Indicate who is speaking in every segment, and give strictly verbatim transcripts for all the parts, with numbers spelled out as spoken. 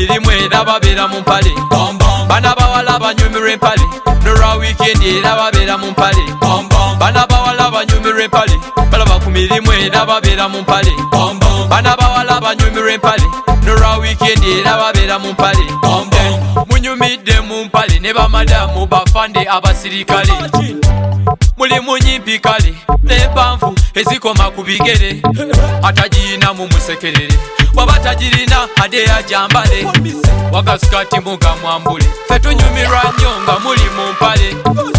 Speaker 1: mirimu era babeera mu mpale. Bana bawala banyumirwa empale n'olwa weekend era babeera mu mpale. Bana bawala banyumirwa empale balaba ku mirimu era babeera mu mpale. Bana bawala banyumirwa empale n'olwa weekend era babeera mu mpale. Munyumidde mu mpale ne bamadamu bafande abasirikale. Muli munyimpi kale n'empanvu ezikoma ku bigere atagirina mu musekerere waba tagirina ade yajambale wagasikati muga mwambule ffe tunyumirwa nnyo nga muli mu mpale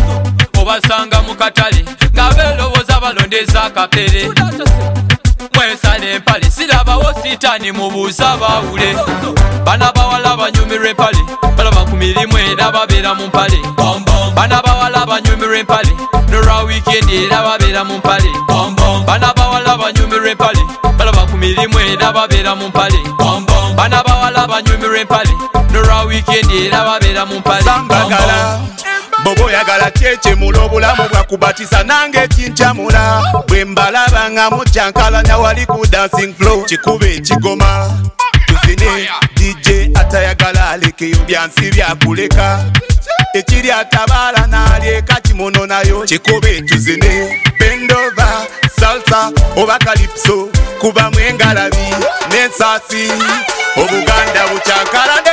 Speaker 1: obasanga mu katale nga beeroboza balondeza akapere mwesala empale sirabawo sitaani mubuuza bawule. Bana bawala banyumirwa empale balaba ku mirimu era babeera mu mpale. Bana bawala banyumirwa empale n'olwa weekend era babeera mu mpale. Bana bawala banyumirwa empale balaba ku mirimu era babeera mu mpale. Bana bawala banyumirwa empale n'olwa weekend era babeera mu mpale.
Speaker 2: Sambagala bobo oyagala kyekimula obulamu bwakubatiza nange kincamula bwe mbalaba nga mujjankalanya wali ku dancing floor kikube ekigoma tuzine D J atayagala alekeyo byansi byakuleka ekiri atabaala n'alyeka kimono nayo kikube tuzine bendova salsa oba kalipso kuba mwengalabi n'ensasi obuganda bukyankalade.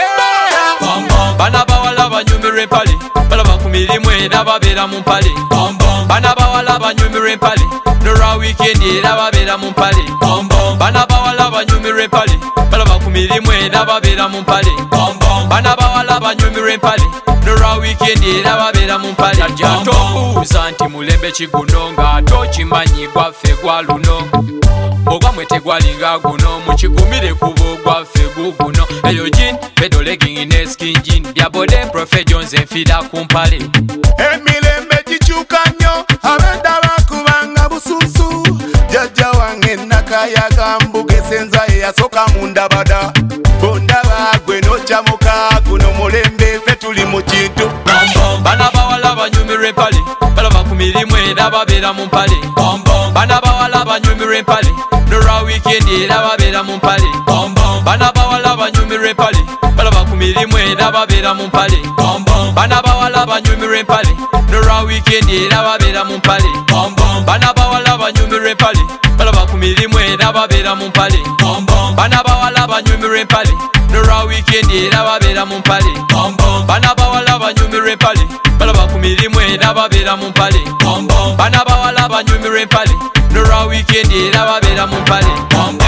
Speaker 1: Bana bawala banyumirwa empale balaba ku mirimu era babeera mu mpale. Bana bawala banyumirwa empale n'olwa weekend era babeera mu mpale. Bana bawala banyumirwa empale balaba ku mirimu era babeera mu mpale. Bana bawala banyumirwa empale n'olwa weekend era babeera mu mpale. Tobuuza nti mulembe kiguno ng'ate okimanyi gwaffe gwa luno ogwamwe tegwalinga guno mukigumire kuba ogwaffe guguno. Eyo jin pedo legging ne skin jean dyabode Prophet Jones enfira ku mpale.
Speaker 2: Emirembe gikyuka nnyo abadde bakubanga bususu jjajja wange nakayaga mbugesenza eyasooka mu ndabada bondaba gwe n'okyamuka guno mulembe ffe tuli mu kintu.
Speaker 1: Bana bawala banyumirwa empale balaba ku mirimu era babeera mu mpale. Bana bawala banyumirwa empale n'olwa weekend era babeera mu mpale. Bana bawala banyumirwa empale balaba ku mirimu era babeera mu mpale. Bana bawala banyumirwa empale n'olwa weekend era babeera mu mpale. Bana bawala banyumirwa empale balaba ku mirimu era babeera mu mpale. Bana bawala banyumirwa empale n'olwa weekend era babeera mu mpale. Bana bawala banyumirwa empale balaba ku mirimu era babeera mu mpale. Bana bawala banyumirwa empale n'olwa weekend era babeera mu mpale.